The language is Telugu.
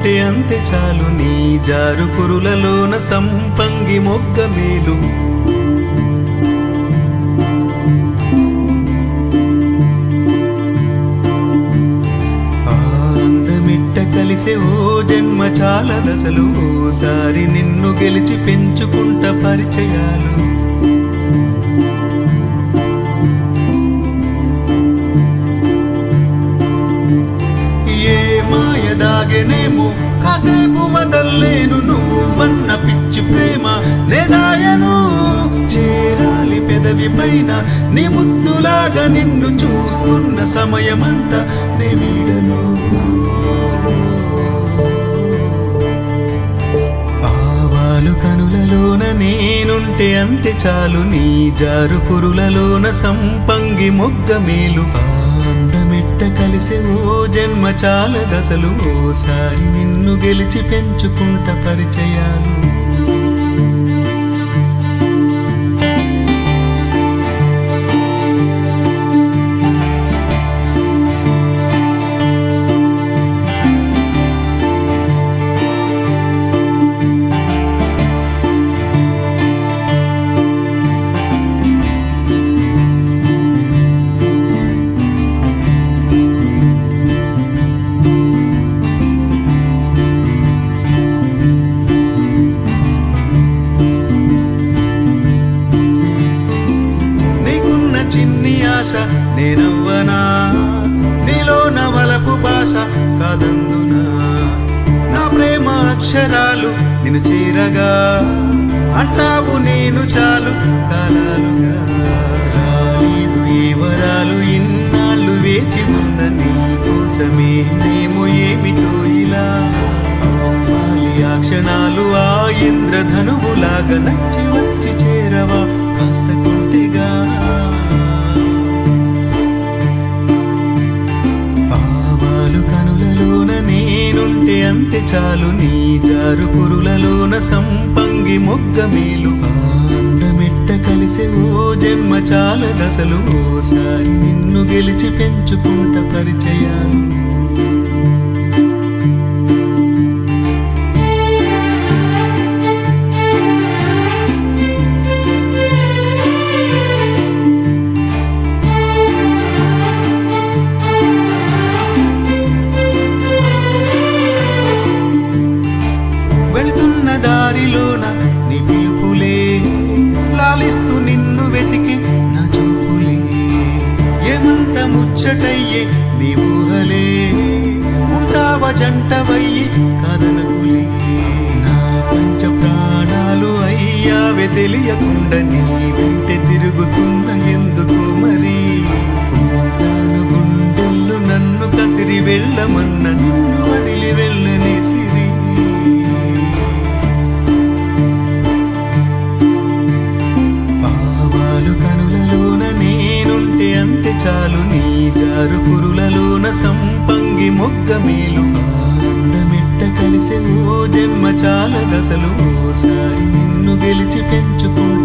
నేనుంటే అంతే చాలు నీ జారు కురులలోన సంపంగి మొగ్గ మేలు అందమిట్ట కలిసే ఓ జన్మ చాలా దశలు ఓసారి నిన్ను గెలిచి పెంచుకుంట పరిచయాలు దాగెనేమో కాసేపు వదల్లేను నువ్వన్న పిచ్చి ప్రేమ నేదాయను చేరాలి పెదవి పైన నీ ముద్దులాగా నిన్ను చూస్తున్న సమయమంతా నే వీడను ఆవాలు కనులలోన నేనుంటే అంతే చాలు నీ జారు పురులలోన సంపంగి మొగ్గ మేలు అందమెట్ట కలిసే ఓ జన్మ చాలా దశలు ఓసారి నిన్ను గెలిచి పెంచుకుంట పరిచయాలు నేనవ్వనా నీలో నవలపు భాష కాదందునా నా ప్రేమ అక్షరాలు నిన్ను చేరగా అంటావు నేను చాలు కాలాలుగా రాలేదు ఏ వరాలు ఇన్నాళ్ళు వేచి ఉన్న నీ కోసమే నేమో ఏమిటో ఇలా ఆ క్షణాలు ఆ ఇంద్రధనువులాగా నచ్చి వచ్చి చేరవా కాస్త కొంటెగా నేనుంటే అంతే చాలు నీ జారు పురులలోన సంపంగి మొగ్గ మేలు అందమెట్ట కలిసే ఓ జన్మ చాలా దశలు ఓసారి నిన్ను గెలిచి పెంచుకుంట పరిచయాలు దారిలోన నీ పిలుపులే లాలిస్తూ నిన్ను వెతికి నా చూపులే ఏమంత ముచ్చటయ్యే నీ ఊహలే ఉంటావ జంటవయ్యి కాదనకులే నా పంచ ప్రాణాలు అయ్యావే తెలియకుండా నీ వెంటే తిరుగుతున్న ఎందుకు మరి ఉంటాను గుండెల్లో నన్ను కసిరి వెళ్ళమన్న నిన్ను వదిలి వెళ్ళని సిరి చాలు నీ జారు పురులలోన సంపంగి మొగ్గ మేలు అందమెట్ట కలిసే ఓ జన్మ చాలా దశలు ఓసారి నిన్ను గెలిచి పెంచుకుంట